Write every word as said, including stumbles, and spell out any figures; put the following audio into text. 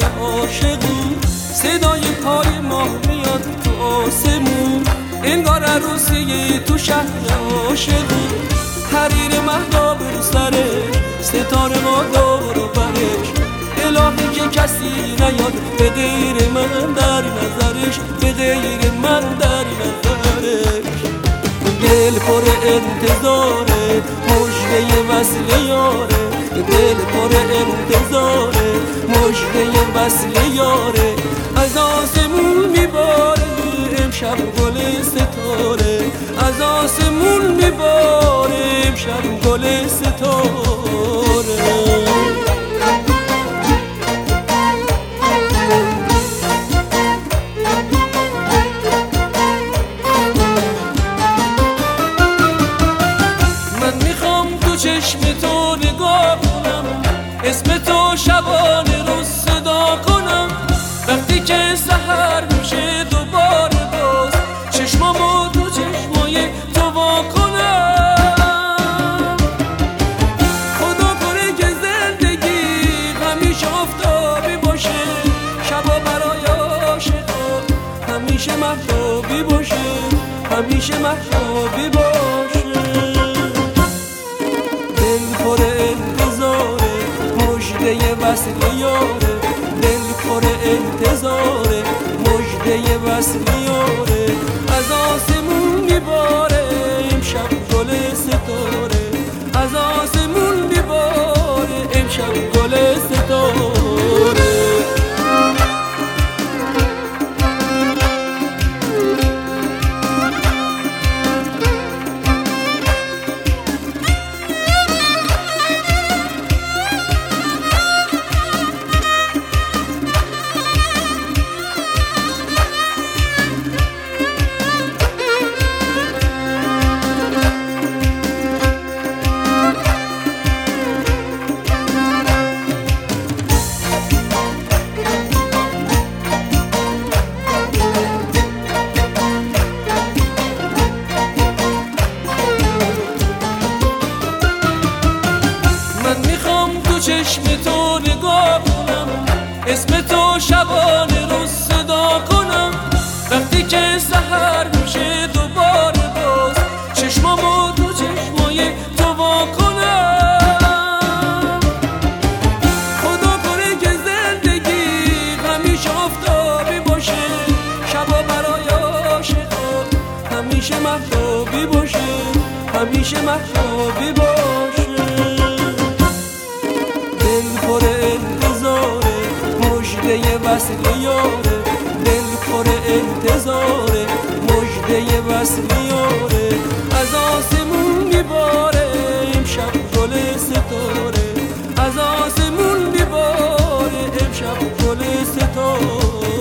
عاشقی صدای پای ماه میاد تو آسمون انگار عروسی تو شهر عاشقی حریر مهتاب رو سرش ستاره ما دور و برش الهی که کسی نیاد به غیر من در نظرش به غیر من در نظرش دل پر انتظاره مژده وصل یاره دل پر انتظاره مژده وصل یاره از آسمون میباره امشب گل ستاره از آسمون میباره امشب گل ستاره چشم تو نگاه کنم اسم تو شبانه رو صدا کنم وقتی که سحر میشه دوباره باز چشمامو تو چشمای تو وا کنم خدا کنه که زندگی همیشه آفتابی باشه شبا برای عاشقا همیشه مهتابی باشه همیشه مهتابی باشه دل پر انتظاره مژده وصل یاره دل پر انتظاره مژده وصل یاره از آسمون میباره امشب گل ستاره از آسمون میباره امشب گل ستاره چشم تو نگاه کنم اسم تو شبانه رو صدا کنم وقتی که سحر میشه دوباره باز چشمامو تو چشمای تو وا کنم خدا کنه که زندگی همیشه آفتابی باشه شبا برای عاشقا همیشه مهتابی باشه همیشه مهتابی باشه دل پر انتظاره مژده وصل یاره دل پر انتظاره مژده وصل یاره از آسمون میباره امشب گل ستاره از آسمون میباره امشب گل ستاره